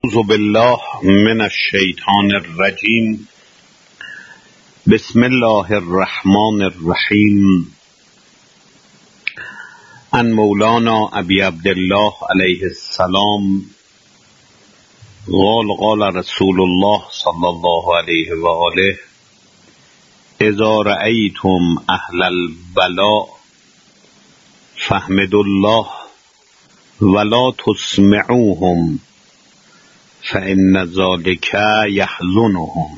اعوذ بالله من الشیطان الرجیم. بسم الله الرحمن الرحیم. عن مولانا ابی عبدالله علیه السلام قال رسول الله صلی الله علیه و آله: اذا رأیتم اهل البلاء فاحمدوا الله ولا تسمعوهم فإن ذلك يحزنهم.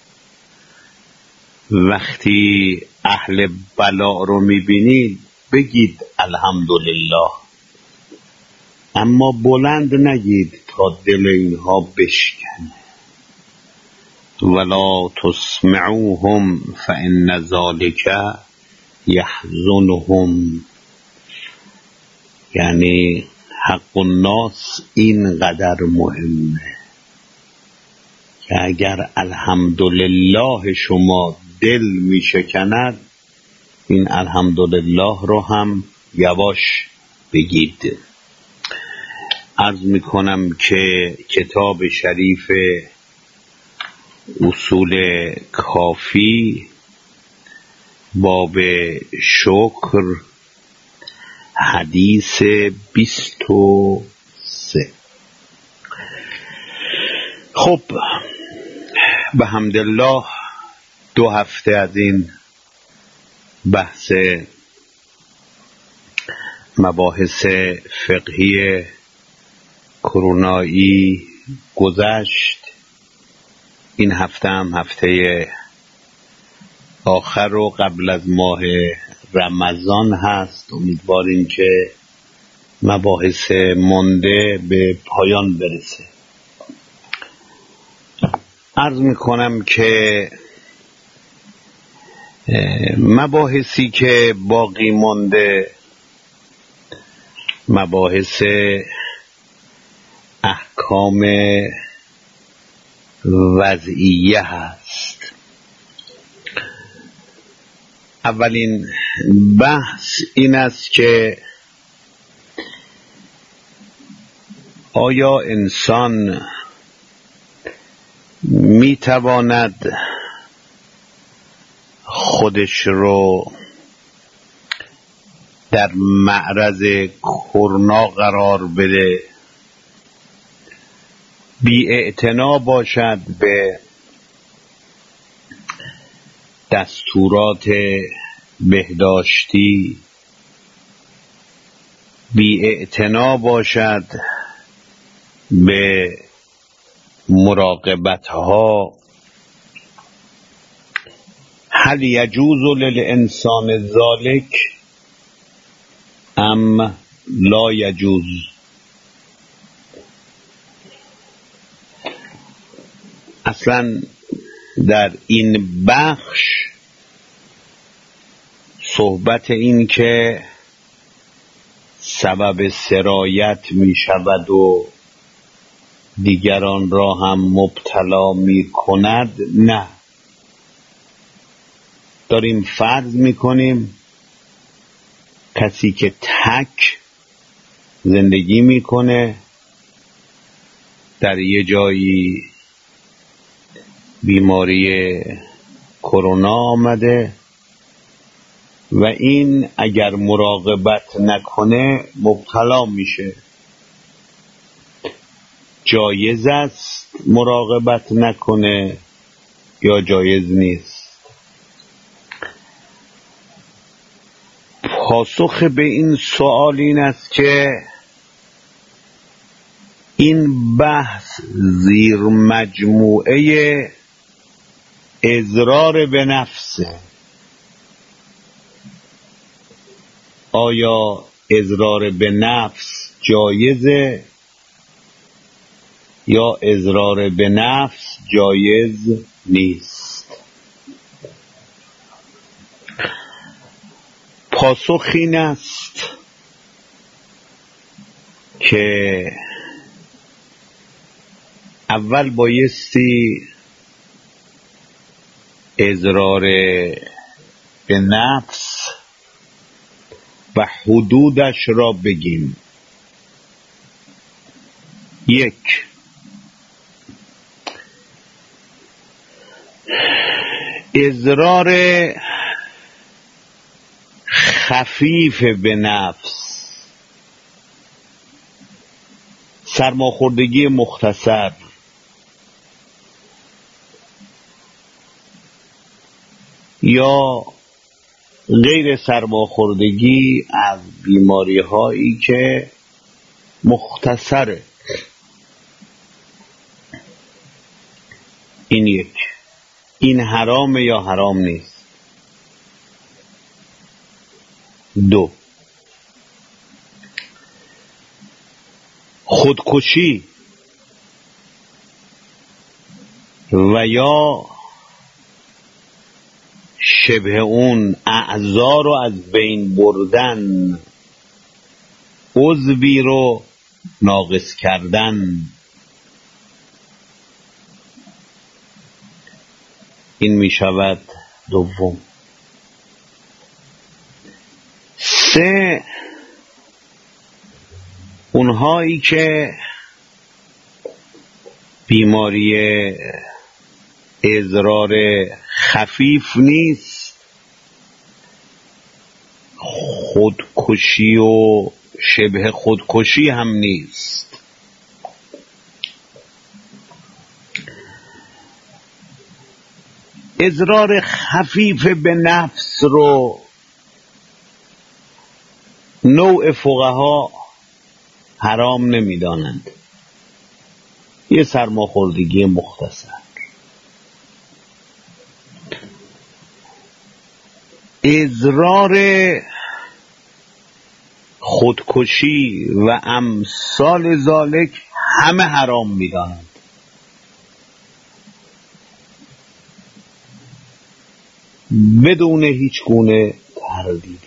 وقتی اهل بلا رو میبینید بگید الحمدلله، اما بلند نگید تا دل اینها بشکنه. ولا تسمعوهم فإن ذلك يحزنهم، یعنی حق الناس اینقدر مهمه که اگر الحمدلله شما دل میشکند، این الحمدلله رو هم یواش بگید. عرض میکنم که کتاب شریف اصول کافی باب شکر حدیث 23. خب به حمدالله 2 هفته از این بحث مباحث فقهی کرونایی گذشت. این هفته هم هفته آخر و قبل از ماه رمضان هست. امیدواریم که مباحث مانده به پایان برسه. عرض میکنم که مباحثی که باقی مانده مباحث احکام وضعیه هست. اولین بحث این است که آیا انسان میتواند خودش رو در معرض کرونا قرار بده، بی‌اعتنا باشد به دستورات بهداشتی، بی‌اعتنا باشد به مراقبتها؟ هل یجوز للانسان ذلک ام لا یجوز؟ اصلا در این بخش صحبت این که سبب سرایت می شود و دیگران را هم مبتلا می کند، نه. داریم فرض می کنیم کسی که تک زندگی می کنه، در یه جایی بیماری کرونا آمده و این اگر مراقبت نکنه مبتلا میشه. جایز است مراقبت نکنه یا جایز نیست؟ پاسخ به این سوال این است که این بحث زیر مجموعه اضرار به نفسه. آیا اضرار به نفس جایزه یا اضرار به نفس جایز نیست؟ پاسخ این است که اول بایستی اضرار به نفس و حدودش را بگیم. 1. اضرار خفیف به نفس، سرماخوردگی مختصر، یا غیر سرماخوردگی از بیماری هایی که مختصره. این یک، این حرامه یا حرام نیست. دو، خودکشی و یا شبه اون اعضا رو از بین بردن، عضوی رو ناقص کردن، این می شود دوم. سه، اونهایی که بیماری اضرار خفیف نیست، خودکشی و شبه خودکشی هم نیست، اضرار خفیف به نفس رو نوع فقها حرام نمیدانند، یه سرماخوردگی مختصر. اضرار خودکشی و امثال ذالک همه حرام میدانند. بدون هیچ گونه تردیدی،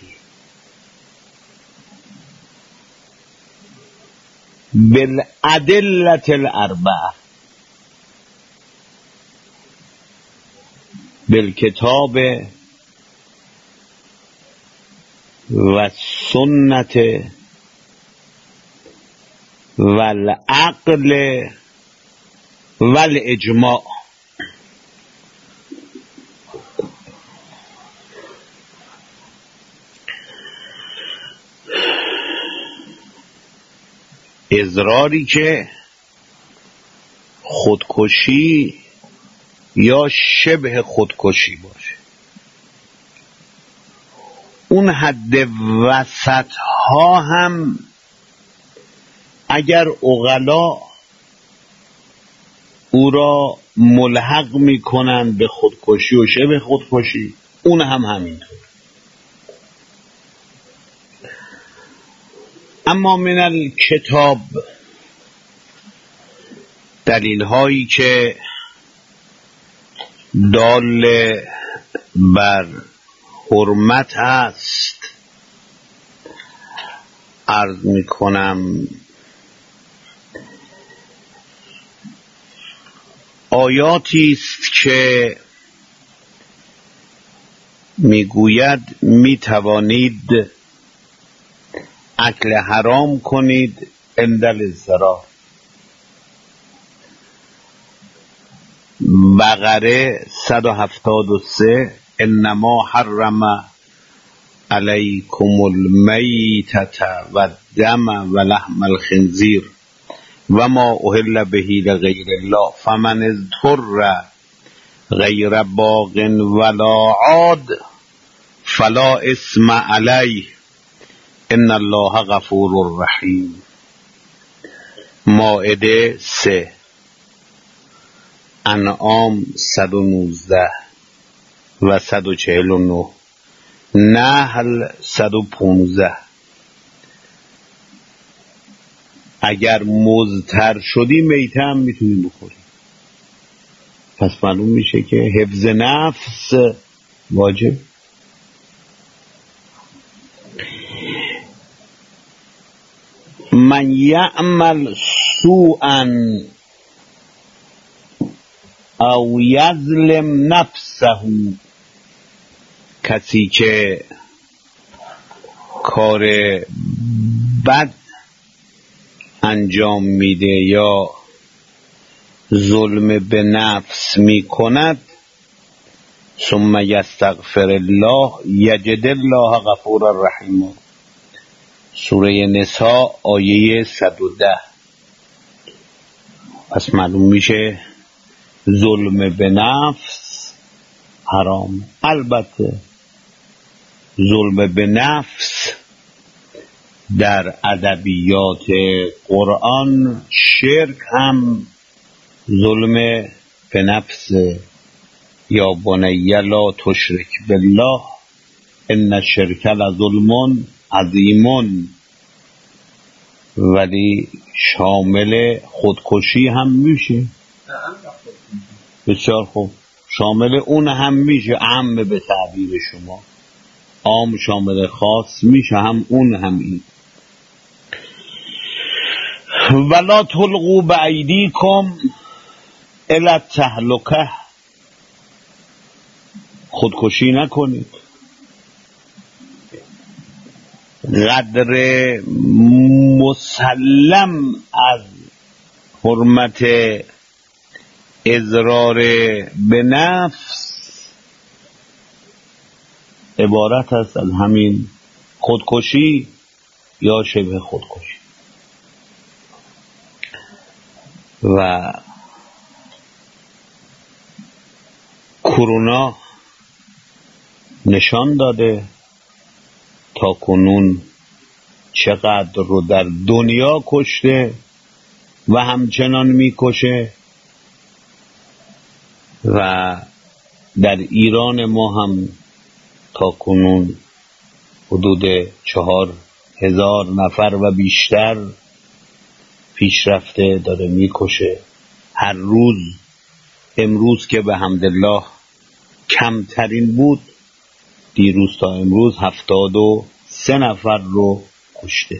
بالادلة الاربعه، بالکتاب و سنت و العقل و الاجماع. اضراری که خودکشی یا شبه خودکشی باشه، اون حد وسط ها هم اگر عقلا او را ملحق میکنن به خودکشی و شبه خودکشی، اون هم همینطور. اما من الکتاب، دلیل هایی که دال بر حرمت است، عرض میکنم آیاتی است که میگوید میتوانید اکل حرام کنید عند الاضطرار. بقره 173 انما حرم علیکم المیتة و الدم و لحم الخنزیر و ما اهل به لغیر الله فمن اضطر غیر باغ ولا عاد فلا اثم علیه ان الله غفور رحیم. مائده 3، انعام 119 و 149، نحل 115. اگر مضطر شدی میته هم میتونی بخوری. پس معلوم میشه که حفظ نفس واجب. من یعمل سوءا او یظلم نفسه، کسی که کار بد انجام میده یا ظلم به نفس میکند ثم یستغفر الله یجد الله غفورا رحیما. سوره نساء آیه 110. پس معلوم میشه ظلم به نفس حرام. البته ظلم به نفس در ادبیات قرآن شرک هم ظلم به نفس. یا بنی لا تشرک بالله ان الشرک لظلم عظیم، ولی شامل خودکشی هم میشه. بسیار خوب، شامل اون هم میشه. عام به تعبیر شما، عام شامل خاص میشه، هم اون هم این. ولا تلقوا بایدیکم الی التهلکه، خودکشی نکنید. قدر مسلم از حرمت اضرار به نفس عبارت است از همین خودکشی یا شبه خودکشی. و کرونا نشان داده تا کنون چقدر رو در دنیا کشته و همچنان میکشه. و در ایران ما هم تا کنون حدود 4,000 نفر و بیشتر پیشرفته داره میکشه هر روز. امروز که به حمدالله کمترین بود، دیروز تا امروز 73 نفر رو کشته.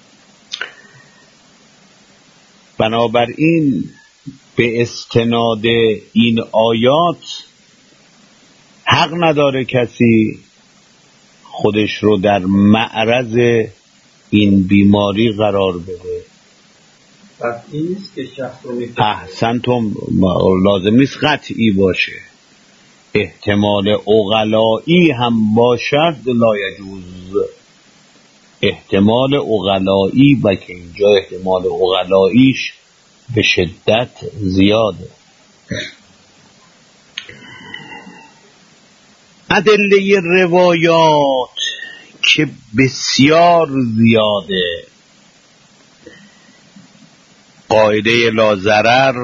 بنابراین به استناد این آیات حق نداره کسی خودش رو در معرض این بیماری قرار بده. قطعی نیست که شخص رو احسنتم، لازم نیست قطعی باشه، احتمال عقلایی هم باشد لا یجوز. احتمال عقلایی و که اینجا احتمال عقلاییش به شدت زیاده. ادله روایات که بسیار زیاده. قاعده لا ضرر،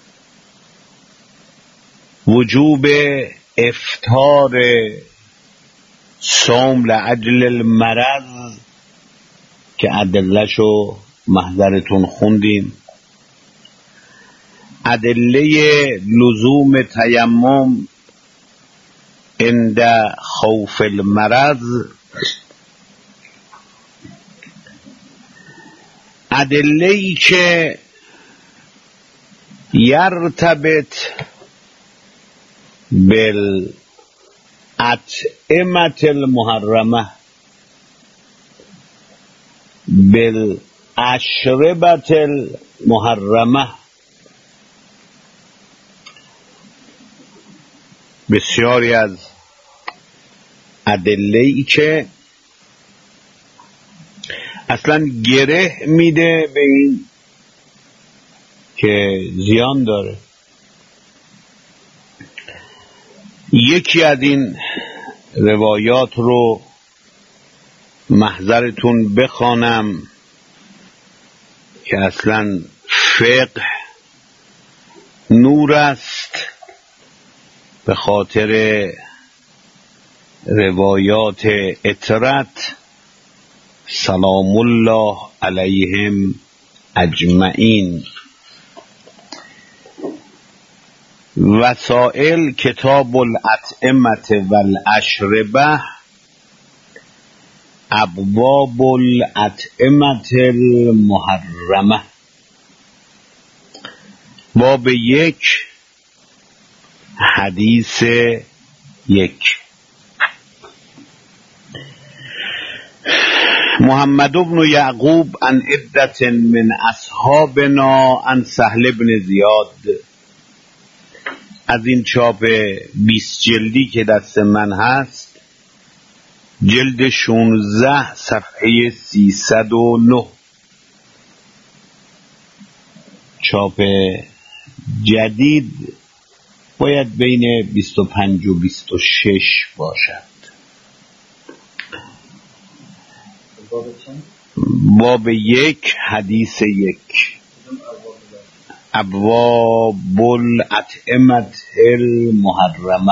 وجوب افطار صوم لاجل المرض که ادلهشو محضرتون خوندیم. ادله لزوم تیمم عند خوف المرض. ادله‌ای که یرتبط بالأطعمة المحرمة بالأشربة المحرمة. بسیاری از ادله‌ای که اصلا گره میده به این که زیان داره. یکی از این روایات رو محضرتون بخوانم که اصلا فقه نور است، به خاطر روایات اطرت سلام الله علیهم اجمعین. وسائل کتاب الاطعمة والاشربه، ابواب الاطعمة المحرمه. باب 1 حدیث 1. محمد بن یعقوب عن عدة من اصحابنا عن سهل بن زیاد از این چاپ 20 جلدی که دست من هست، جلد 16 صفحه 309. چاپ جدید باید بین 25 و 26 باشد. باب 1 حدیث 1. ابواب الاطعمة المحرمه.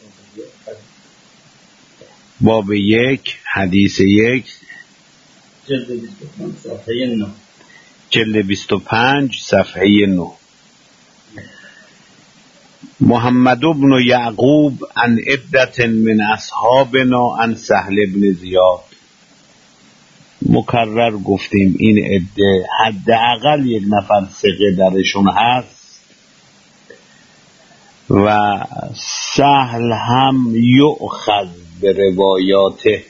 باب 1 حدیث 1 جلد 25 صفحه 9. محمد بن یعقوب عن عدة من اصحابنا عن سهل بن زیاد. مکرر گفتیم این عده حداقل یک نفر ثقه درشون هست و سهل هم یؤخذ به روایاته.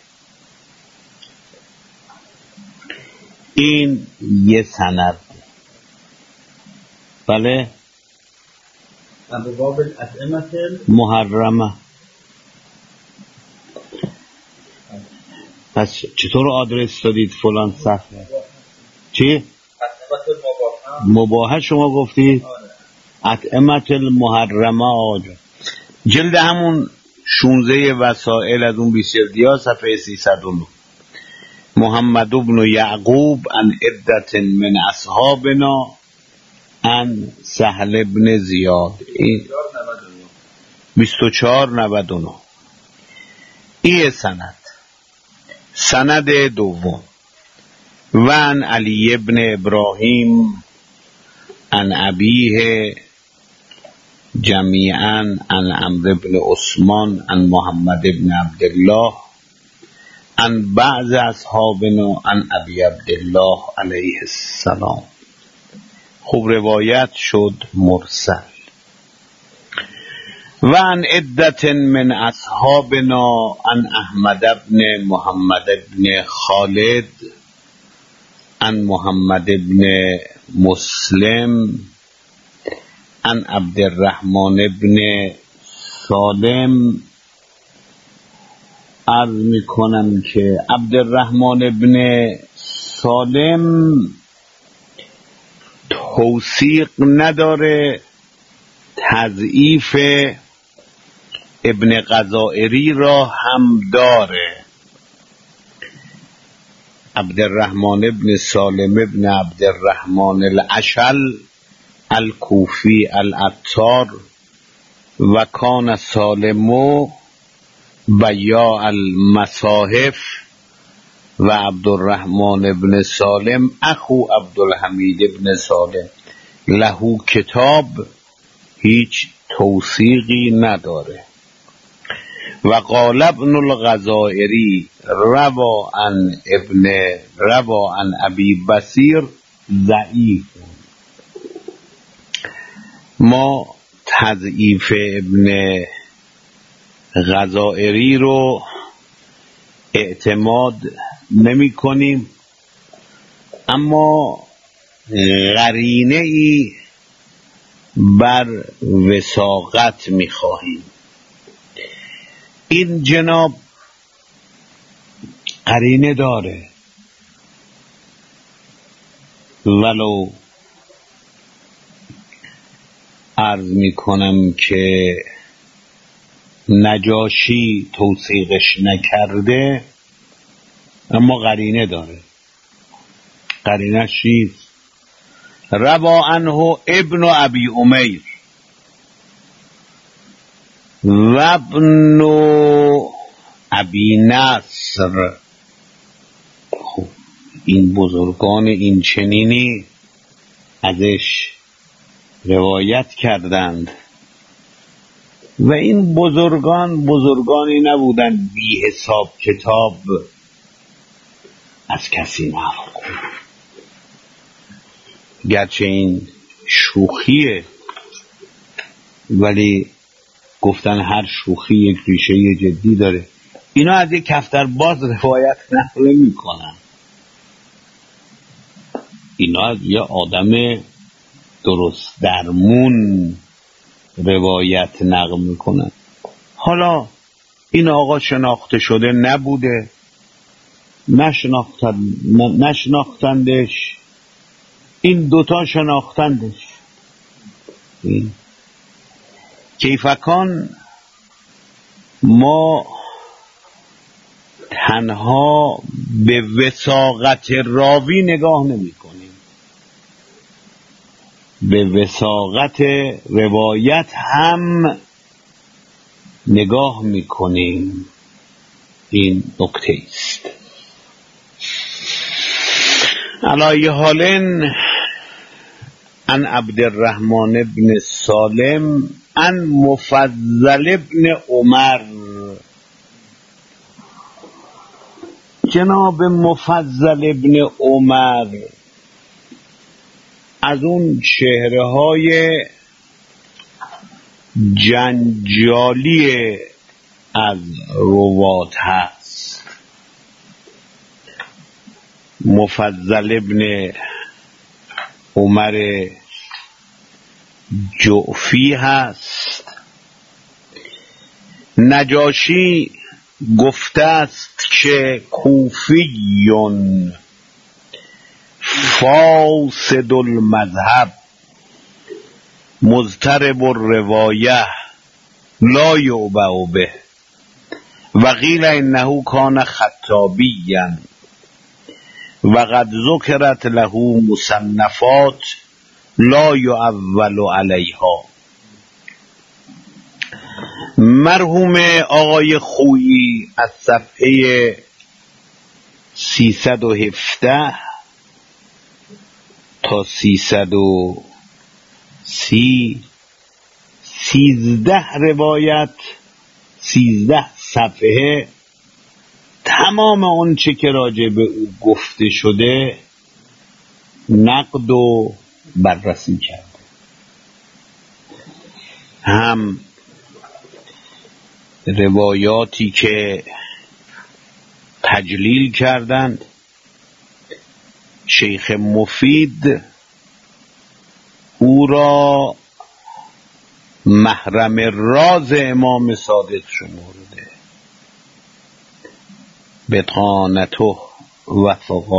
این یه سند. بله، ابواب الاطعمة محرمه. پس چطور آدرس دادید فلان صفحه؟ چی؟ مباحه شما گفتید؟ اطعمة المحرمه آجا جلد همون 16 وسائل از اون 20 جلدی صفحه 309. محمد بن یعقوب عن عدة من اصحابنا عن سهل بن زیاد. 2499. این سند. سند دوم. و عن علی بن ابراهیم عن ابیه جمیعا عن عمرو بن عثمان عن محمد بن عبدالله عن بعض اصحابنا عن ابی عبدالله علیه السلام. خوب روایت شد مرسل. و عن عدة من اصحابنا عن احمد بن محمد بن خالد عن محمد بن مسلم عن عبد الرحمن بن سالم. عرض میکنم که عبد الرحمن بن سالم توثیق نداره، تضعیف ابن غزائری را هم داره. عبد الرحمن بن سالم بن عبد الرحمن الاشل الکوفی العطار و کان سالمو بیاع المصاحف و عبدالرحمن بن سالم اخو عبدالحمید بن سالم لهو کتاب، هیچ توثیقی نداره. و قال ابن الغزائری روا عن ابی بصیر ضعیف. ما تضعیف ابن غزائری رو اعتماد نمی کنیم، اما قرینه ای بر وثاقت می خواهیم. این جناب قرینه داره، ولو عرض می کنم که نجاشی توثیقش نکرده، اما قرینه داره. قرینه چیست؟ روا عنه ابن ابی امیر و ابن ابی نصر. خب این بزرگان این چنینی ازش روایت کردند و این بزرگانی نبودند بی حساب کتاب از کسی نفت. گرچه این شوخیه، ولی گفتن هر شوخی یک ریشه جدی داره. اینا از یک کفتر باز روایت نقل میکنن. اینا از یه آدم درست درمون روایت نقل میکنن. حالا این آقا شناخته شده نبوده، نشناختندش، این دوتا شناختندش. کیفکان ما تنها به وثاقت راوی نگاه نمی کنیم، به وثاقت روایت هم نگاه می کنیم. این نکته است. علی حال عن عبدالرحمن بن سالم عن مفضل بن عمر. جناب مفضل بن عمر از اون چهره های جنجالی از روات هست. مفضل بن عمر جعفی هست. نجاشی گفته است که کوفیون فاسد المذهب مضطرب الروایه لا یعبأ به و قیل انه کان خطابیا و قد ذکرت له مصنفات لا یعول علیها. مرحوم آقای خویی از صفحه 317 تا 330 13 روایت 13 صفحه تمام اون چه که راجع به او گفته شده نقد و بررسی کرده. هم روایاتی که تجلیل کردند. شیخ مفید او را محرم راز امام صادق شمرده. بطانته و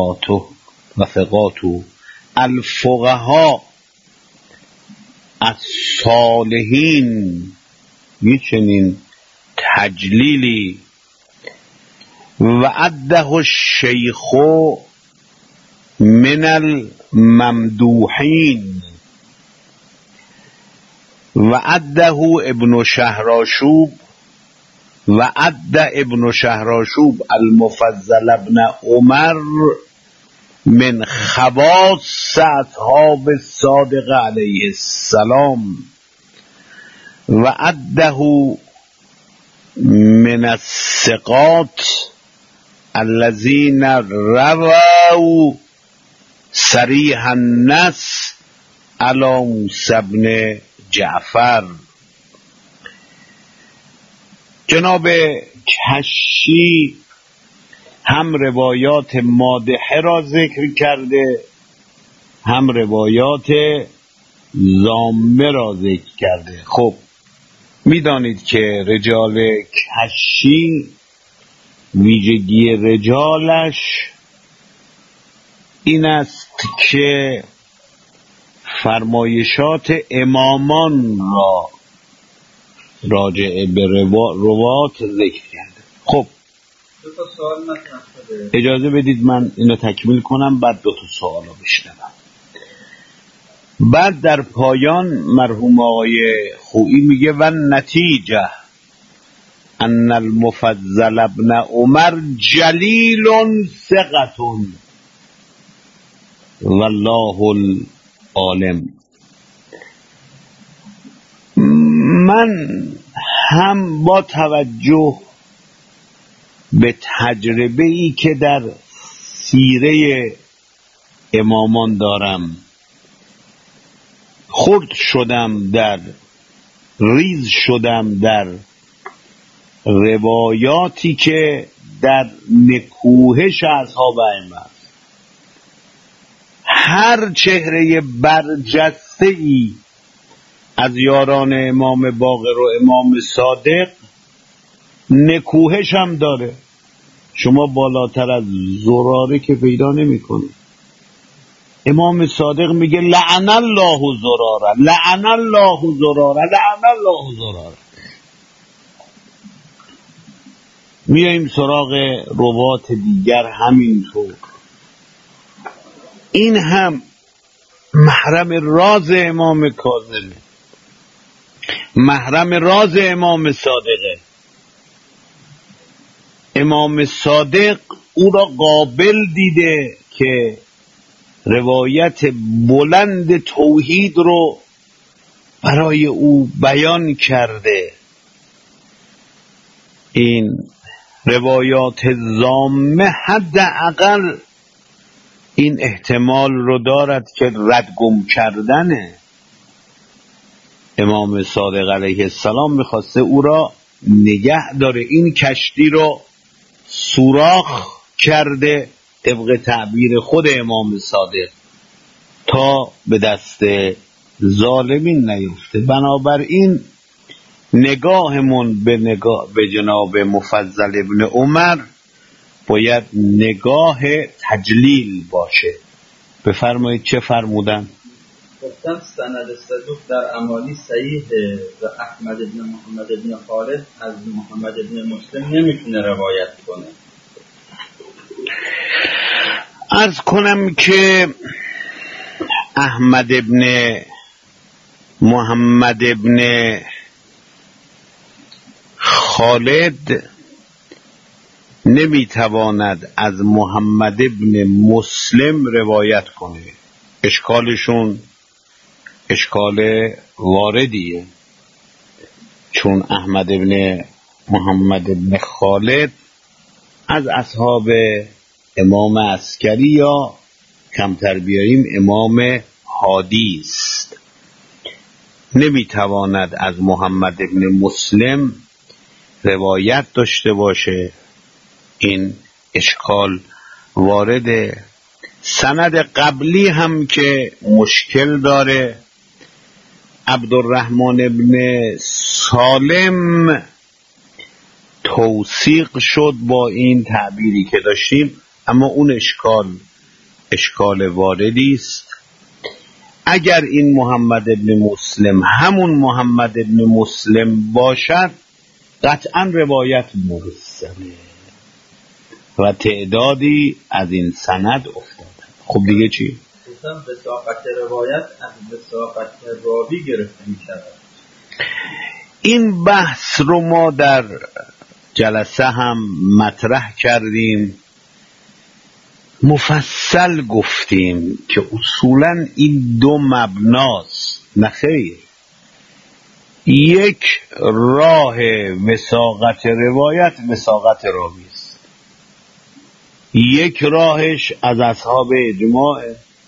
ثقاته الفقها از صالحین یه چنین تجلیلی. و عده الشیخ من الممدوحین و عده ابن شهراشوب و عده ابن شهراشوب المفضل ابن عمر من خواص اصحاب الصادق علیه السلام و عده من الثقات الذين رووا صریح النص علی موسی بن جعفر. جناب کشی هم روایات مادحه را ذکر کرده، هم روایات ذامه را ذکر کرده. خب میدانید که رجال کشی ویژگی رجالش این است که فرمایشات امامان را راجع به روات ذکر کرده. خب اجازه بدید من اینو تکمیل کنم، بعد 2 سوال رو بشنوم. بعد در پایان مرحوم آقای خویی میگه و نتیجه ان المفضل ابن عمر جلیل ثقة والله العالم. من هم با توجه به تجربه ای که در سیره امامان دارم ریز شدم در روایاتی که در نکوهش اصحاب ائمه است. هر چهره برجسته ای از یاران امام باقر و امام صادق نکوهش هم داره. شما بالاتر از زراره که پیدا نمی کنی. امام صادق میگه لعن الله زراره، لعن الله زراره، لعن الله زراره. میایم سراغ روات دیگر همینطور. این هم محرم راز امام کاظمه، محرم راز امام صادقه. امام صادق او را قابل دیده که روایت بلند توحید رو برای او بیان کرده. این روایات ضامه حداقل این احتمال رو دارد که ردگم کردن امام صادق علیه السلام میخواسته او را نگه داره. این کشتی رو سوراخ کرده طبق تعبیر خود امام صادق تا به دست ظالمین نیفته. بنابراین نگاهمون به جناب مفضل ابن عمر باید نگاه تجلیل باشه. بفرمایید چه فرمودن؟ گفتم سند صدوق در امالی صحیح و احمد بن محمد بن خالد از محمد بن مسلم نمیتونه روایت کنه. عرض کنم که احمد بن محمد بن خالد نمیتواند از محمد بن مسلم روایت کنه. اشکالشون اشکال واردیه، چون احمد بن محمد بن خالد از اصحاب امام عسکری یا کمتر بیاریم امام هادی است. نمیتواند از محمد بن مسلم روایت داشته باشه. این اشکال وارده. سند قبلی هم که مشکل داره، عبدالرحمن بن سالم توثیق شد با این تعبیری که داشتیم، اما اون اشکال واردی است. اگر این محمد بن مسلم همون محمد بن مسلم باشد قطعا روایت مرسله و تعدادی از این سند افتاده. خب دیگه چی؟ وثاقت روایت از وثاقت راوی گرفته می شود. این بحث رو ما در جلسه هم مطرح کردیم، مفصل گفتیم که اصولا این دو مبناست. نخیر، یک راه وثاقت روایت وثاقت راوی است، یک راهش از اصحاب اجماع،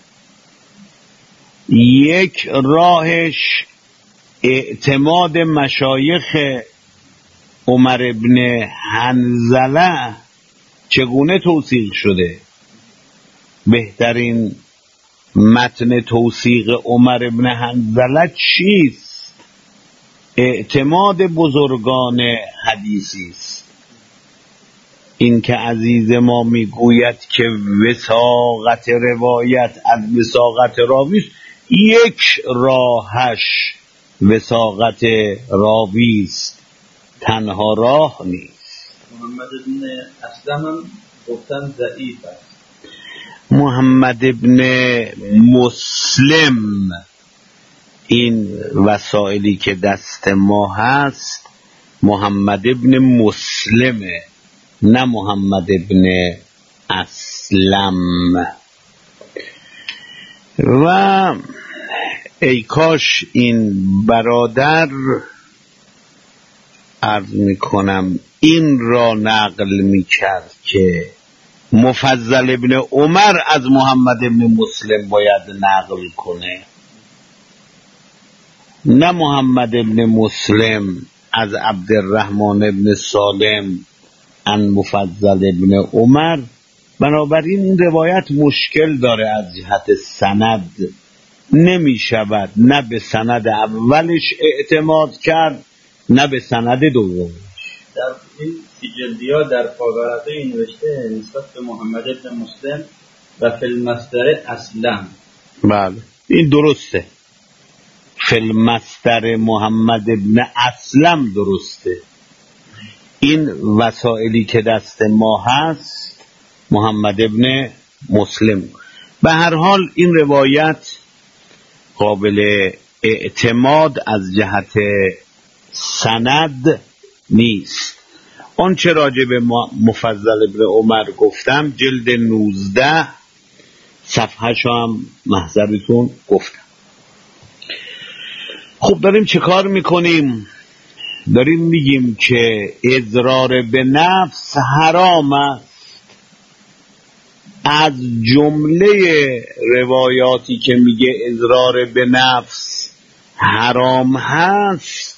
یک راهش اعتماد مشایخ عمر ابن حنظله چگونه توثیق شده. بهترین متن توثیق عمر ابن حنظله چیست؟ اعتماد بزرگان حدیثی است. این که عزیز ما میگوید که وثاقت روایت از وثاقت راوی است، یک راهش وثاقت راوی است، تنها راه نیست. محمد بن اسلم هم گفتن ضعیف است. محمد بن مسلم، این وسائلی که دست ما هست محمد بن مسلمه، نه محمد بن اسلم. و ای کاش این برادر عرض میکنم این را نقل میکرد که مفضل ابن عمر از محمد ابن مسلم باید نقل کنه، نه محمد ابن مسلم از عبدالرحمن ابن سالم عن مفضل ابن عمر. بنابراین این روایت مشکل داره از جهت سند نمی شود نه به سند اولش اعتماد کرد نه به سند دومش. در این سی جلدی ها در پاورقه این نوشته نسبت به محمد ابن مسلم و فی المصدر اسلم. بله این درسته، فی المصدر محمد ابن اسلم درسته. این وسائلی که دست ما هست محمد ابن مسلم. به هر حال این روایت قابل اعتماد از جهت سند نیست. اون چه راجع به مفضل ابن عمر گفتم جلد 19 صفحه شو هم محضرتون گفتم. خب داریم چه کار میکنیم؟ داریم میگیم که اضرار به نفس حرام است. از جمله روایاتی که میگه اضرار به نفس حرام هست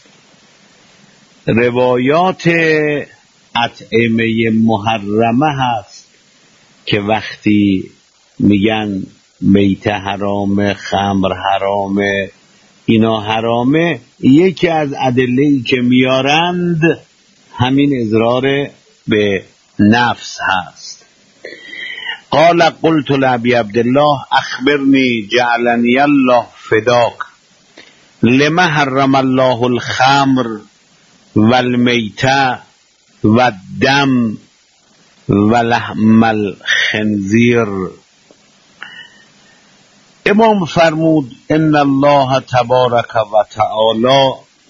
روایات اطعمه محرمه هست که وقتی میگن میته حرامه، خمر حرامه، اینا حرامه، یکی از ادله‌ای که میارند همین اضرار به نفس هست. قال قلت لابی عبدالله اخبرنی جعلنی الله فداک لما حرم الله الخمر والمیته والدم ولحم الخنزیر. امام فرمود ان الله تبارک و تعالی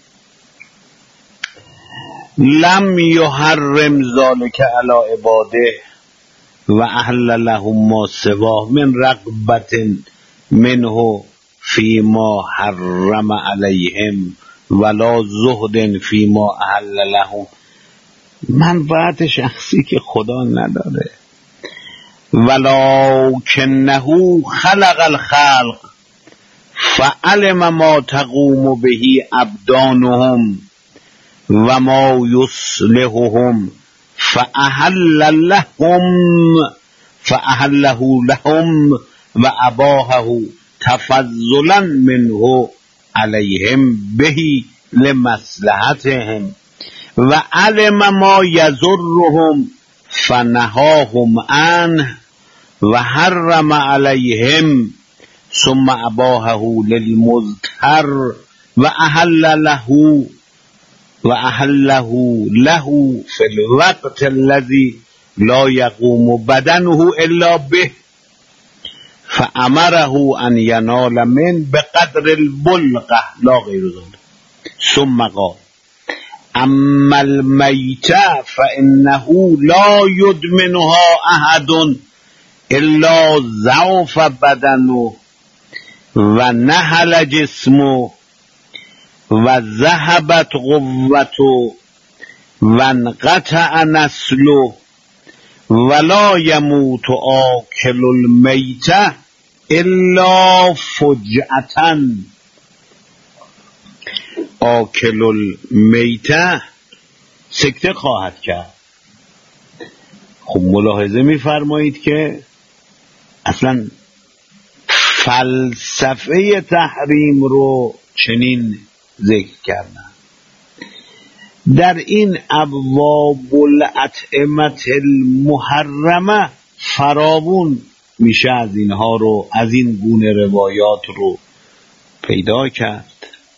لم یحرم ذلک علی عباده و احل لهم ما سواه من رغبت منه فیما حرم علیهم ولا زهد فیما احل لهم. منفعت شخصی که خدا نداره. ولکنه خلق الخلق فعلم ما تقوم به ابدانهم و ما یصلحهم فأحله لهم و اباحه تفضلا منه علیهم به لمصلحتهم و علم ما یضرهم فنهاهم عنه و حرم علیهم ثم اباحه للمضطر و احله له فی الوقت الذی لا یقوم بدنه الا به فامره ان ینال من بقدر البلغه لا غیر ذلك. ثم قال اما المیته فانه لا یدمنها احد الا ضعف بدنه و نهل جسمه و ذهبت قوته و انقطع نسله ولا یموت آکل المیته الا فجأة. آکل المیته سکته خواهد کرد. خب ملاحظه می‌فرمایید که اصلا فلسفه تحریم رو چنین ذکر کردن. در این ابواب الاطعمه المحرمه فراوون میشه از اینها رو، از این گونه روایات رو پیدا کرد.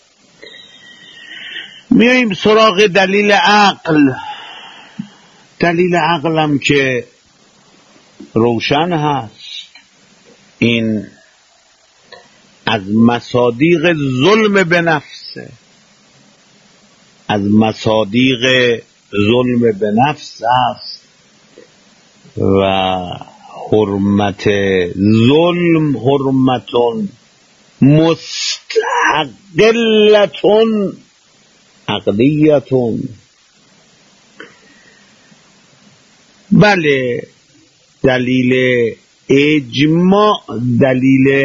میاییم سراغ دلیل عقل. دلیل عقل هم که روشن هست، این از مصادیق ظلم به نفسه، از مصادیق ظلم به نفس است و حرمت ظلم حرمتون مستحقلتون عقلیتون. بله دلیل اجماع دلیل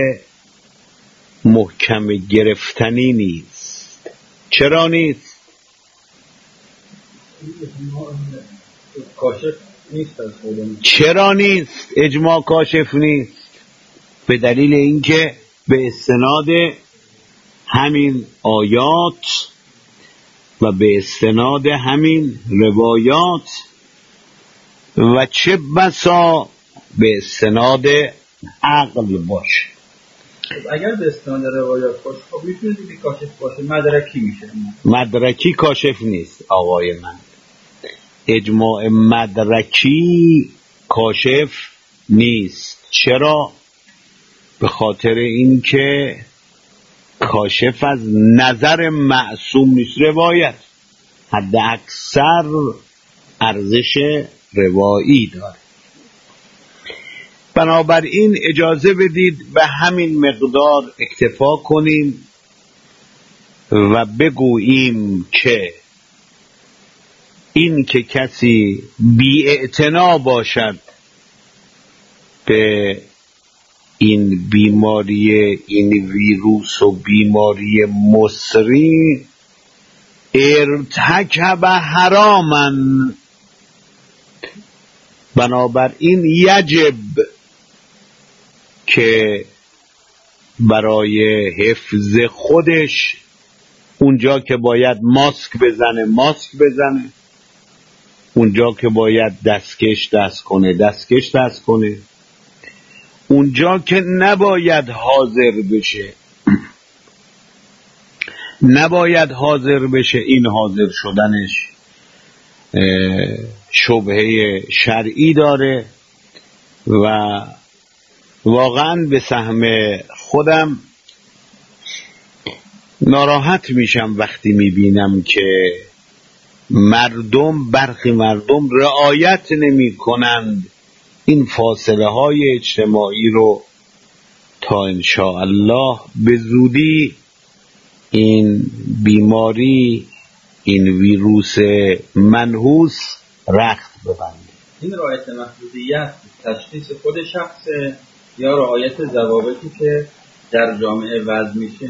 محکم گرفتنی نیست. چرا نیست؟ چرا نیست؟ اجماع کاشف نیست. به دلیل اینکه به استناد همین آیات و به استناد همین روایات و چه بسا به استناد عقل باشه. اگر به استناد روایات باشه خب میتونه دیگه کاشف باشه، مدرکی میشه. مدرکی کاشف نیست آقای من، اجماع مدرکی کاشف نیست. چرا؟ به خاطر اینکه کاشف از نظر معصوم نیست، روایت حد اکثر ارزش روایی داره. بنابراین اجازه بدید به همین مقدار اکتفا کنیم و بگوییم که این که کسی بی‌اعتنا باشد به این بیماری، این ویروس و بیماری مصری، ارتکب حراما، بنابراین یجب که برای حفظ خودش اونجا که باید ماسک بزنه ماسک بزنه، اونجا که باید دستکش دست کنه، اونجا که نباید حاضر بشه این حاضر شدنش شبهه شرعی داره. و واقعا به سهم خودم ناراحت میشم وقتی میبینم که برخی مردم رعایت نمی کنند این فاصله های اجتماعی رو تا انشاءالله به زودی این بیماری، این ویروس منحوس رخت ببنده. این رعایت محدودیت تشخیص خود شخص یا رعایت ضوابطی که در جامعه وضع میشه؟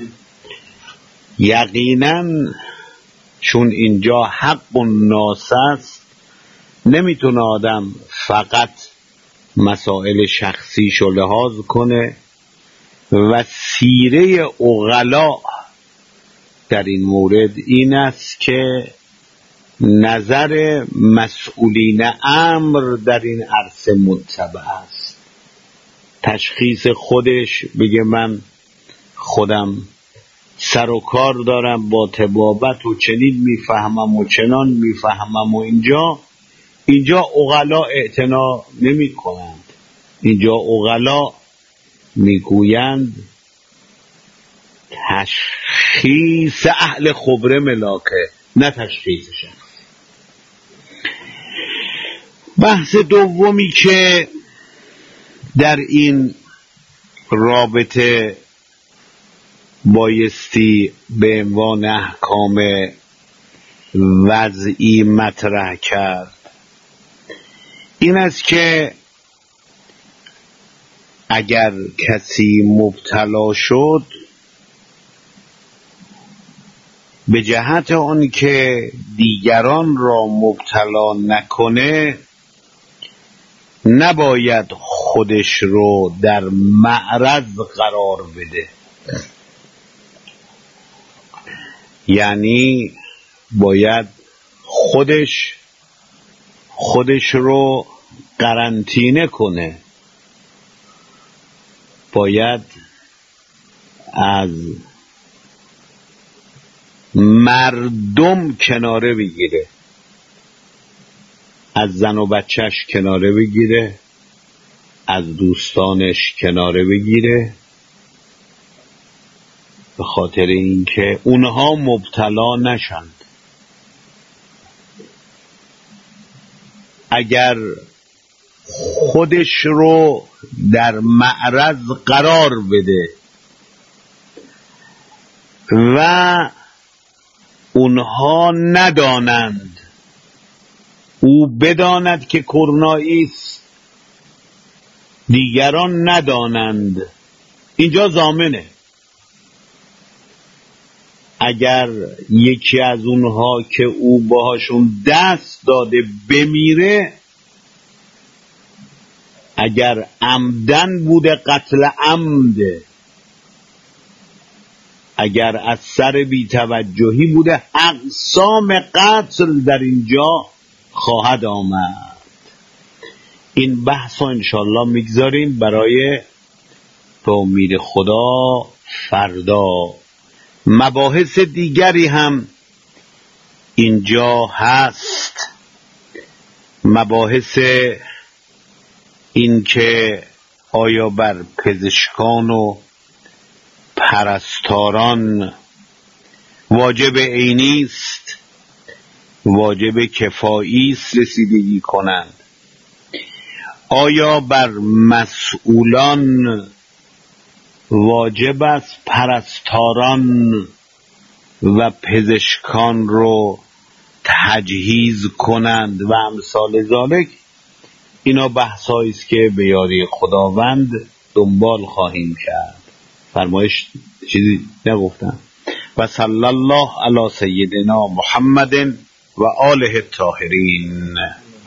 یقینا چون اینجا حق الناس است، نمیتونه آدم فقط مسائل شخصیشو لحاظ کنه و سیره عقلا در این مورد این است که نظر مسئولین امر در این عرصه متبع است. تشخیص خودش بگه من خودم سر و کار دارم با طبابت و چنین میفهمم و چنان میفهمم و اینجا عقلا اعتنا نمی کنند. اینجا عقلا میگویند تشخیص اهل خبره ملاکه، نه تشخیص شخص. بحث دومی که در این رابطه بایستی به عنوان احکام وضعی مطرح کرد این است که اگر کسی مبتلا شد، به جهت آن که دیگران را مبتلا نکنه نباید خودش رو در معرض قرار بده، یعنی باید خودش رو قرنطینه کنه، باید از مردم کناره بگیره، از زن و بچهش کناره بگیره، از دوستانش کناره بگیره، به خاطر اینکه اونها مبتلا نشند. اگر خودش رو در معرض قرار بده و اونها ندانند، او بداند که کرونایی است، دیگران ندانند، اینجا ضامنه. اگر یکی از اونها که او باهاشون دست داده بمیره، اگر عمدن بوده قتل عمد، اگر از سر بی‌توجهی بوده اقسام قتل در اینجا خواهد آمد. این بحث رو انشالله میگذاریم برای به امید خدا فردا. مباحث دیگری هم اینجا هست، مباحث این که آیا بر پزشکان و پرستاران واجب عینی است، واجب کفایی است رسیدگی کنند؟ آیا بر مسئولان واجب است پرستاران و پزشکان رو تجهیز کنند و امثال ذالک؟ اینا بحثایی است که به یاری خداوند دنبال خواهیم کرد. فرمایش چیزی نگفتم. و صلی الله علی سیدنا محمد و آله الطاهرین.